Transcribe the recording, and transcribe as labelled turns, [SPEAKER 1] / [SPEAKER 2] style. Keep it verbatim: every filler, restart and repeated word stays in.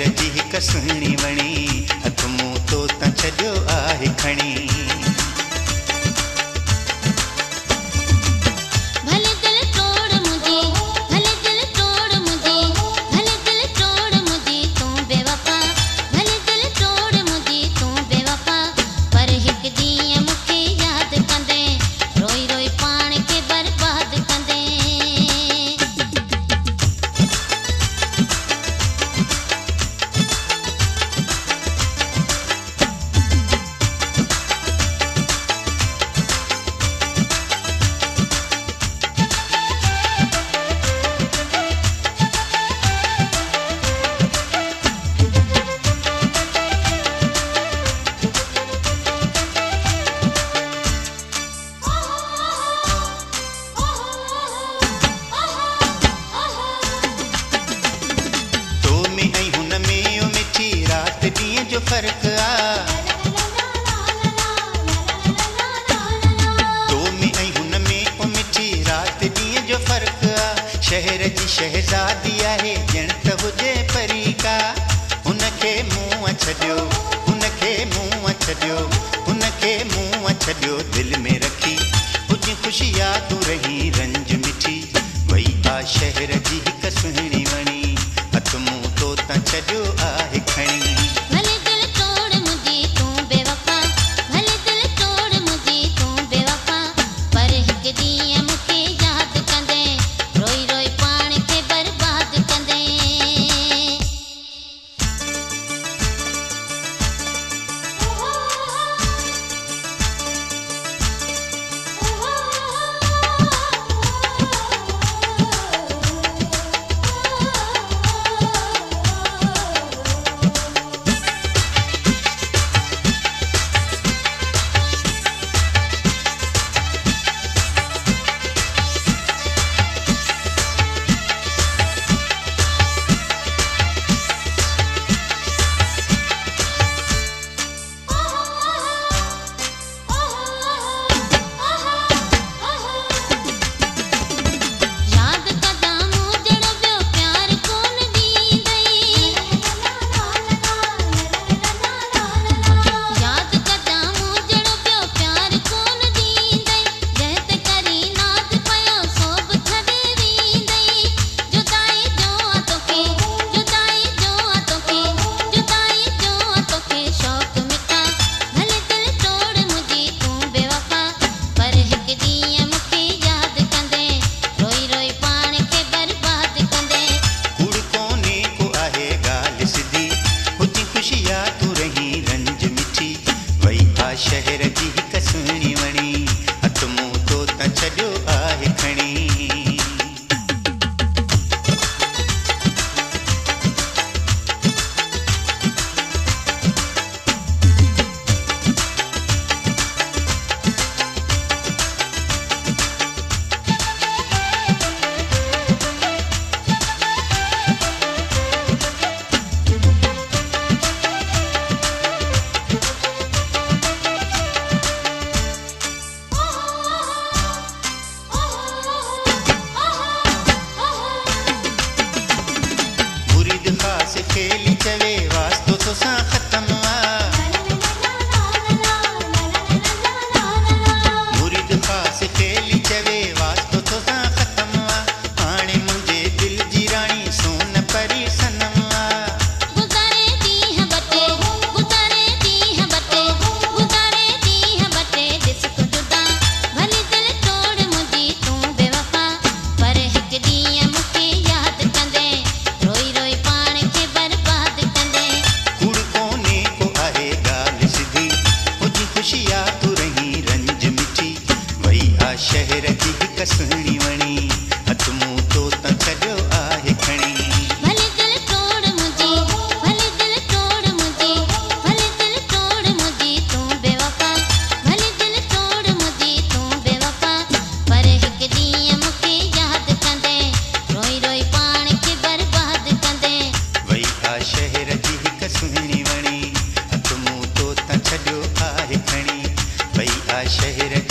[SPEAKER 1] जी हिक सुहिणी वणी, हथ मूं तो त छॾियो आहे खणी। जो फर्क आ तो में ऐं हुन में ओ मिठी रात ॾींहं जो फर्क आ। शहर जी शहज़ादी आहे ॼण त हुजे परी का, हुनखे मुंहुं छॾियो हुनखे मुंहुं छॾियो हुनखे मुंहुं छॾियो दिलि में रखी कुझु ख़ुशिया तूं रही रंज मिठी। वई आ शहर जी हिक सुहिणी वणी, हथ मुंहुं तो त छॾियो आहे खणी। शहर जी हिक सुहिणी वणी, हथ मुंहुं तो त छॾियो आहे खणी। खेली चवे वास्तो तो सा खत्म मुरीद खास खेली चवे वास्तो तो सा खत्म हाणे मुझे दिल जी रानी सोन परी सनम गुज़ारे दी है बटे गुज़ारे दी है बटे गुज़ारे दी है बटे दिस तो जुदा भले दिल तोड़ मुझी तू बेवफा पर हिक ॾींहुं मूंखे यादि कंदे रोई रोई पाण खे शहर जी हिक सुहिणी वणी, हथ मुंहुं तो त छॾियो आहे खणी। भले दिल तोड़ मुझी भले दिल तोड़ मुझी भले दिल तोड़ मुझी तू बेवफा भले दिल तोड़ मुझी तू बेवफा पर हिक ॾींहुं मूंखे यादि कंदे रोई रोई पाण खे बर्बाद कंदे। वई आ शहर जी हिक सुहिणी वणी, हथ मुंहुं तो त छॾियो आहे खणी। वई आ शहर